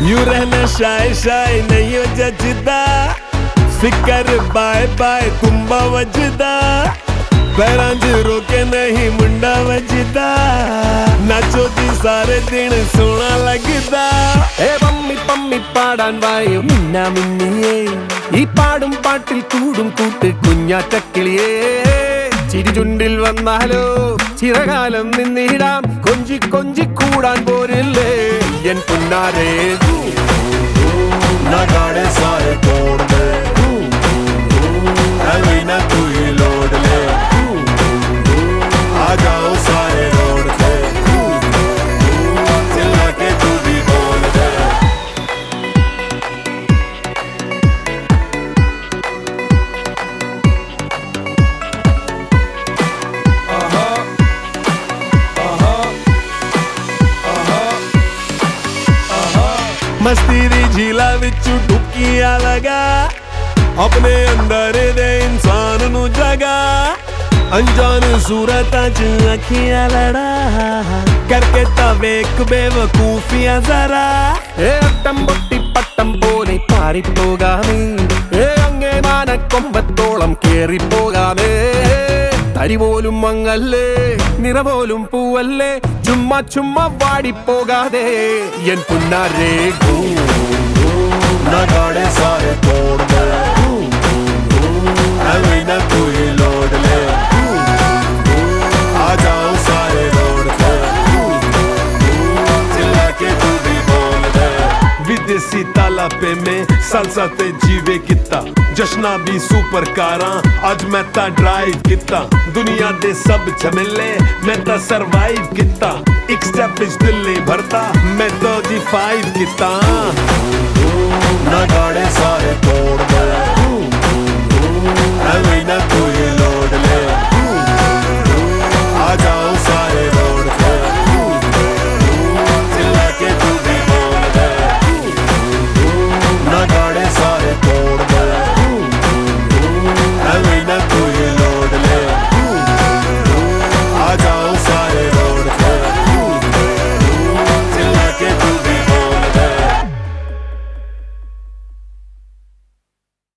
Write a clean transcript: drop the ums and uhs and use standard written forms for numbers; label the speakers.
Speaker 1: यूं रहना शाय शाय नहीं हो जजदा, फिकर बाय बाय कुंभा वजदा, पैरां च रोके नहीं मुंडा वजदा, नाचो जी सारे दिन सोना लगदा।
Speaker 2: ए पम्मी पम्मी पाടാन वायो मिन्ना मिन्निये, ഈ പാടും പാട്ടിൽ കൂടും കൂട്ട് കുഞ്ഞാറ്റക്കിളിയേ, ചിരി ചുണ്ടിൽ വന്നാലോ ചിരകാലം നിന്നിടാം, കൊഞ്ചി കൊഞ്ചി കൂടാൻ പോരില്ലേ എൻ പുന്നാരേ।
Speaker 1: नगाड़े सारे तोड़ दे, ना तू ही लोड ले, आ जाओ सारे रोड पे, चिल्ला के तू भी बोल दे। मस्ती दी झीला विचू डुबकियां लगा, अपने अंदर दे इंसान नू जगा, अनजान सूरतां च अखियां लड़ा, करके तवेक बेवकूफियां जरा।
Speaker 2: ഏ അട്ടം പൊട്ടി പട്ടം പോലെ പാറിപ്പോകാമേ, ഏ അങ്ങേ മാനക്കൊമ്പത്തോളം കേറിപ്പോകാമേ, തരി പോലും മങ്ങല്ലേ നിറ പോലും പൂവല്ലേ, ചുമ്മാ ചുമ്മാ വാടിപ്പോകാതെ എൻ പുന്നാരേ।
Speaker 1: नगाड़े सारे तोड़ दे, ना तू ही लोड ले, आ जाओ सारे रोड पे, चिल्ला के तू भी बोल दे। विदेशी ताला पे में सालसा ते जीवे किता, जश्ना भी सुपर कारां अज मैं ता ड्राइव किता, दुनिया दे सब झमेले मैं ता सरवाइव किता, एक स्टेप इच दिल्ली भरता मैं तो जी 5 किता। नगाड़े सारे तोड़